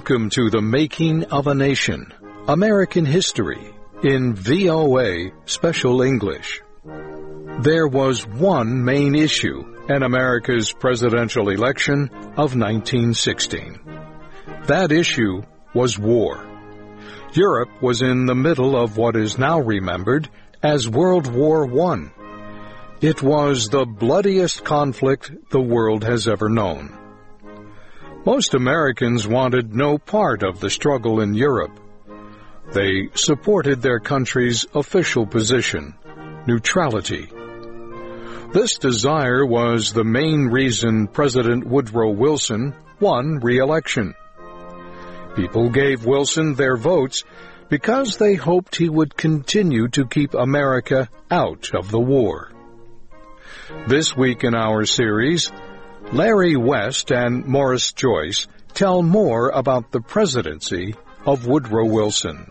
Welcome to The Making of a Nation, American History, in VOA Special English. There was one main issue in America's presidential election of 1916. That issue was war. Europe was in the middle of what is now remembered as World War I. It was the bloodiest conflict the world has ever known. Most Americans wanted no part of the struggle in Europe. They supported their country's official position, neutrality. This desire was the main reason President Woodrow Wilson won re-election. People gave Wilson their votes because they hoped he would continue to keep America out of the war. This week in our series, Larry West and Morris Joyce tell more about the presidency of Woodrow Wilson.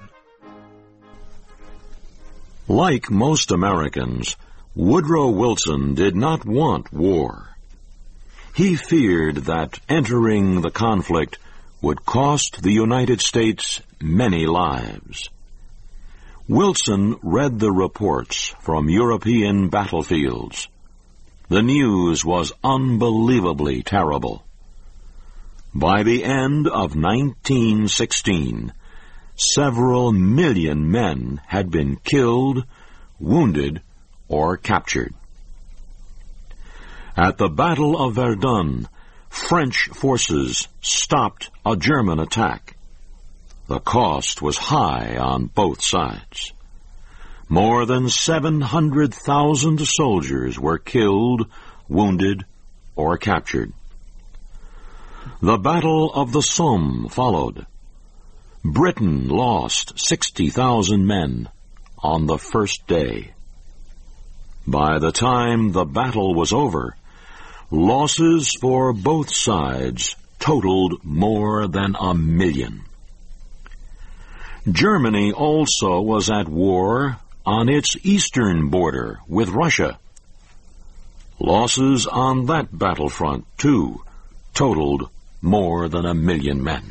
Like most Americans, Woodrow Wilson did not want war. He feared that entering the conflict would cost the United States many lives. Wilson read the reports from European battlefields. The news was unbelievably terrible. By the end of 1916, several million men had been killed, wounded, or captured. At the Battle of Verdun, French forces stopped a German attack. The cost was high on both sides. More than 700,000 soldiers were killed, wounded, or captured. The Battle of the Somme followed. Britain lost 60,000 men on the first day. By the time the battle was over, losses for both sides totaled more than 1 million. Germany also was at war on its eastern border with Russia. Losses on that battlefront, too, totaled more than 1 million men.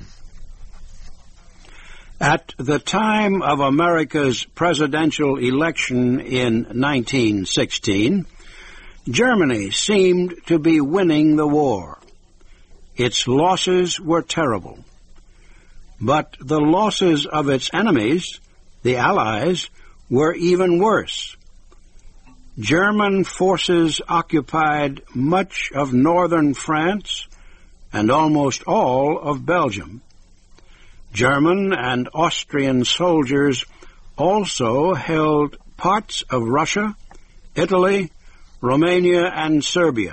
At the time of America's presidential election in 1916, Germany seemed to be winning the war. Its losses were terrible. But the losses of its enemies, the Allies, were even worse. German forces occupied much of northern France and almost all of Belgium. German and Austrian soldiers also held parts of Russia, Italy, Romania, and Serbia.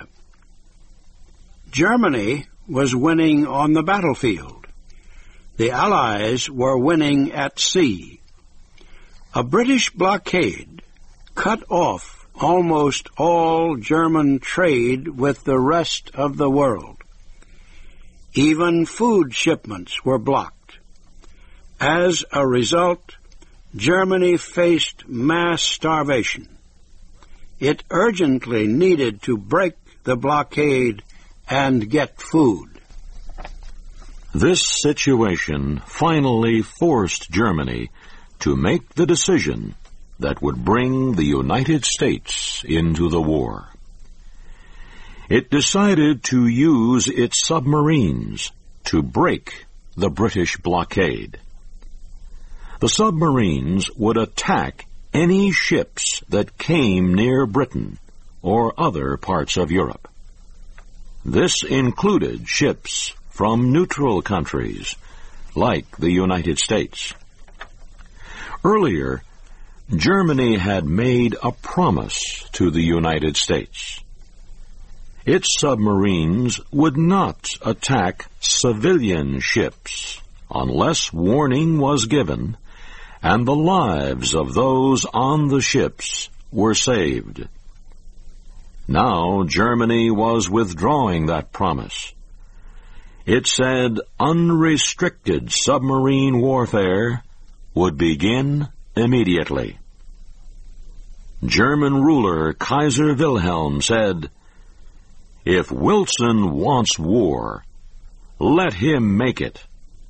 Germany was winning on the battlefield. The Allies were winning at sea. A British blockade cut off almost all German trade with the rest of the world. Even food shipments were blocked. As a result, Germany faced mass starvation. It urgently needed to break the blockade and get food. This situation finally forced Germany to make the decision that would bring the United States into the war. It decided to use its submarines to break the British blockade. The submarines would attack any ships that came near Britain or other parts of Europe. This included ships from neutral countries like the United States. Earlier, Germany had made a promise to the United States. Its submarines would not attack civilian ships unless warning was given and the lives of those on the ships were saved. Now Germany was withdrawing that promise. It said unrestricted submarine warfare would begin immediately. German ruler Kaiser Wilhelm said, "If Wilson wants war, let him make it.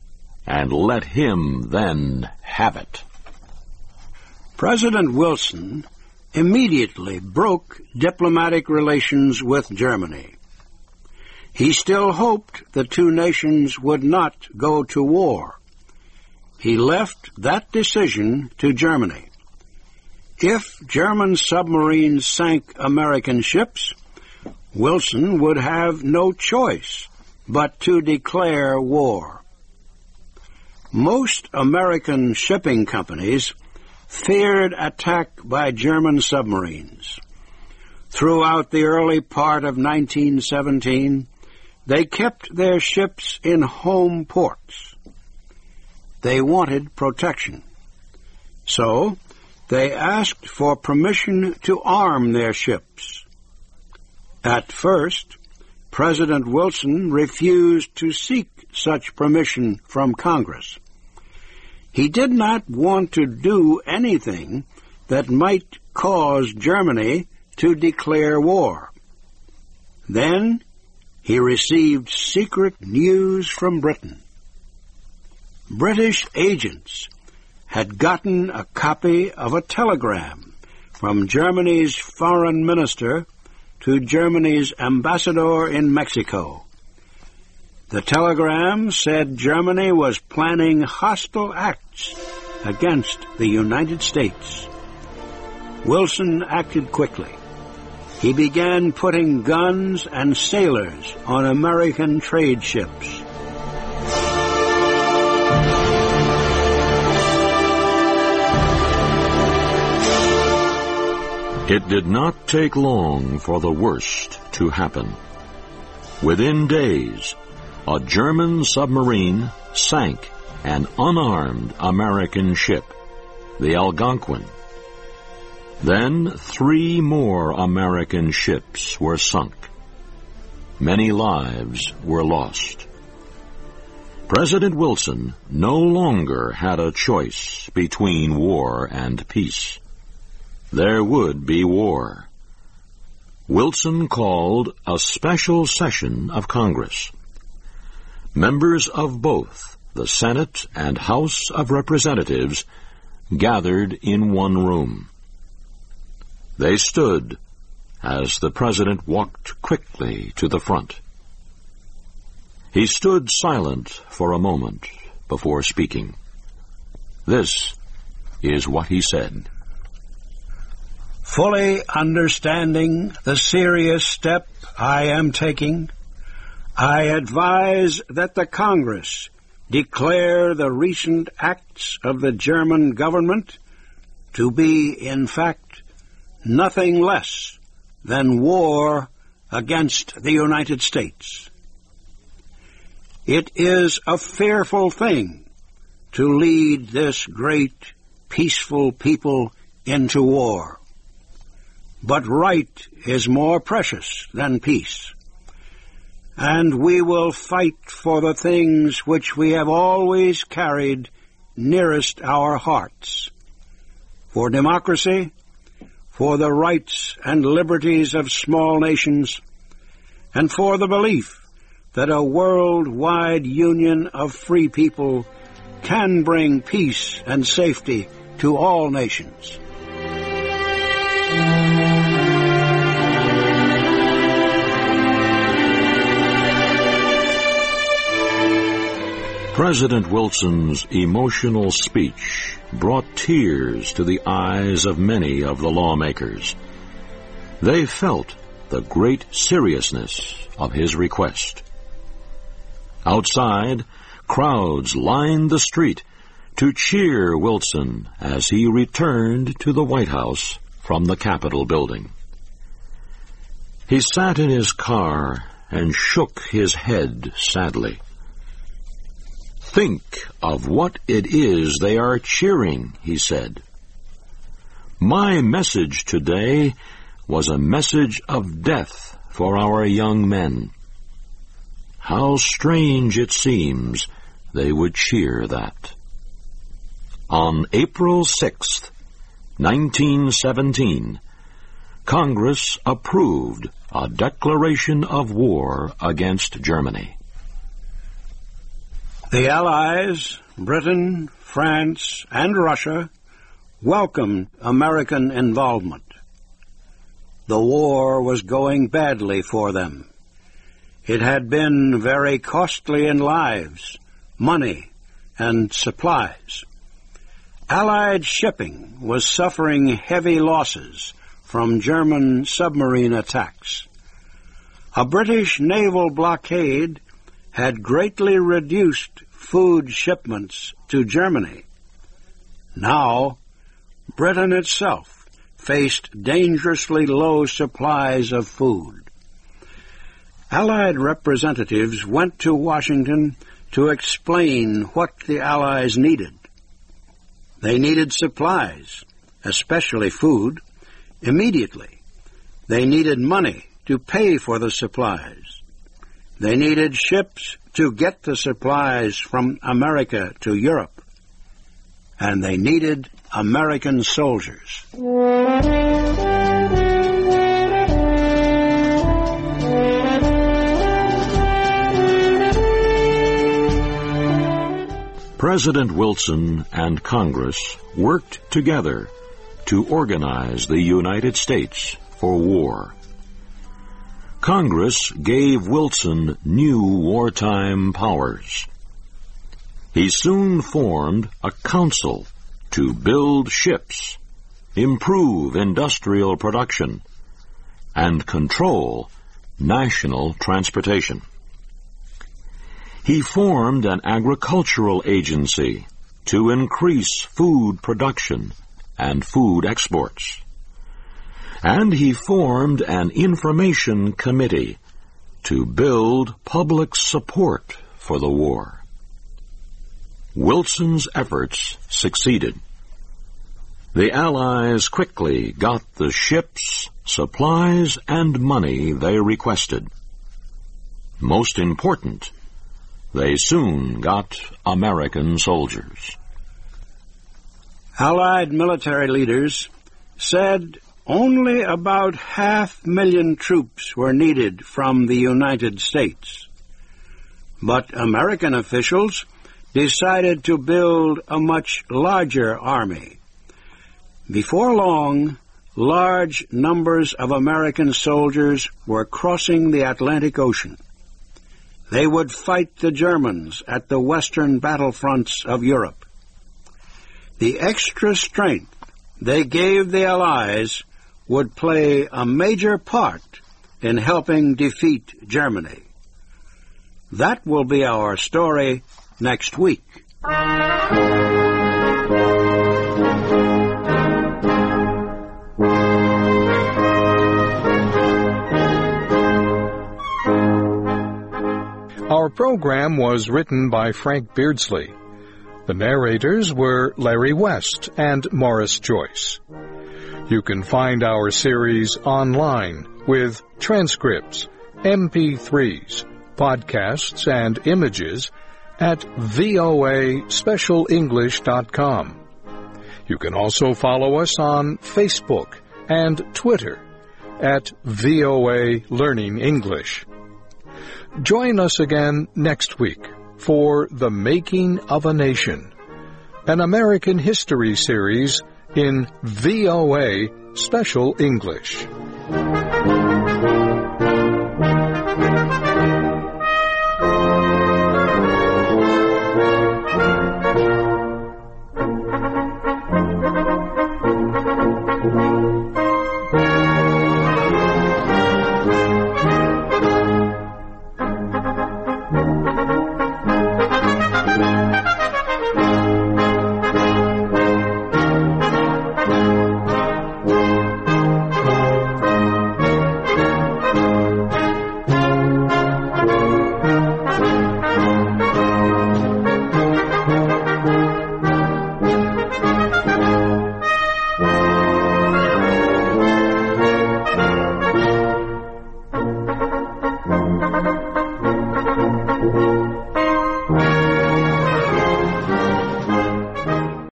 and let him then have it. President Wilson immediately broke diplomatic relations with Germany. He still hoped the two nations would not go to war. He left that decision to Germany. If German submarines sank American ships, Wilson would have no choice but to declare war. Most American shipping companies feared attack by German submarines. Throughout the early part of 1917, they kept their ships in home ports. They wanted protection. So, they asked for permission to arm their ships. At first, President Wilson refused to seek such permission from Congress. He did not want to do anything that might cause Germany to declare war. Then he received secret news from Britain. British agents had gotten a copy of a telegram from Germany's foreign minister to Germany's ambassador in Mexico. The telegram said Germany was planning hostile acts against the United States. Wilson acted quickly. He began putting guns and sailors on American trade ships. It did not take long for the worst to happen. Within days, a German submarine sank an unarmed American ship, the Algonquin. Then 3 more American ships were sunk. Many lives were lost. President Wilson no longer had a choice between war and peace. There would be war. Wilson called a special session of Congress. Members of both the Senate and House of Representatives gathered in one room. They stood as the President walked quickly to the front. He stood silent for a moment before speaking. This is what he said. Fully understanding the serious step I am taking, I advise that the Congress declare the recent acts of the German government to be, in fact, nothing less than war against the United States. It is a fearful thing to lead this great, peaceful people into war. But right is more precious than peace. And we will fight for the things which we have always carried nearest our hearts. For democracy, for the rights and liberties of small nations, and for the belief that a worldwide union of free people can bring peace and safety to all nations. President Wilson's emotional speech brought tears to the eyes of many of the lawmakers. They felt the great seriousness of his request. Outside, crowds lined the street to cheer Wilson as he returned to the White House from the Capitol building. He sat in his car and shook his head sadly. "Think of what it is they are cheering," he said. "My message today was a message of death for our young men. How strange it seems they would cheer that." On April 6th, 1917, Congress approved a declaration of war against Germany. The Allies, Britain, France, and Russia, welcomed American involvement. The war was going badly for them. It had been very costly in lives, money, and supplies. Allied shipping was suffering heavy losses from German submarine attacks. A British naval blockade had greatly reduced food shipments to Germany. Now, Britain itself faced dangerously low supplies of food. Allied representatives went to Washington to explain what the Allies needed. They needed supplies, especially food, immediately. They needed money to pay for the supplies. They needed ships to get the supplies from America to Europe. And they needed American soldiers. President Wilson and Congress worked together to organize the United States for war. Congress gave Wilson new wartime powers. He soon formed a council to build ships, improve industrial production, and control national transportation. He formed an agricultural agency to increase food production and food exports. And he formed an information committee to build public support for the war. Wilson's efforts succeeded. The Allies quickly got the ships, supplies, and money they requested. Most important, they soon got American soldiers. Allied military leaders said only about 500,000 troops were needed from the United States. But American officials decided to build a much larger army. Before long, large numbers of American soldiers were crossing the Atlantic Ocean. They would fight the Germans at the western battlefronts of Europe. The extra strength they gave the Allies would play a major part in helping defeat Germany. That will be our story next week. Our program was written by Frank Beardsley. The narrators were Larry West and Morris Joyce. You can find our series online with transcripts, MP3s, podcasts, and images at voaspecialenglish.com. You can also follow us on Facebook and Twitter at VOA Learning English. Join us again next week for The Making of a Nation, an American history series in VOA Special English.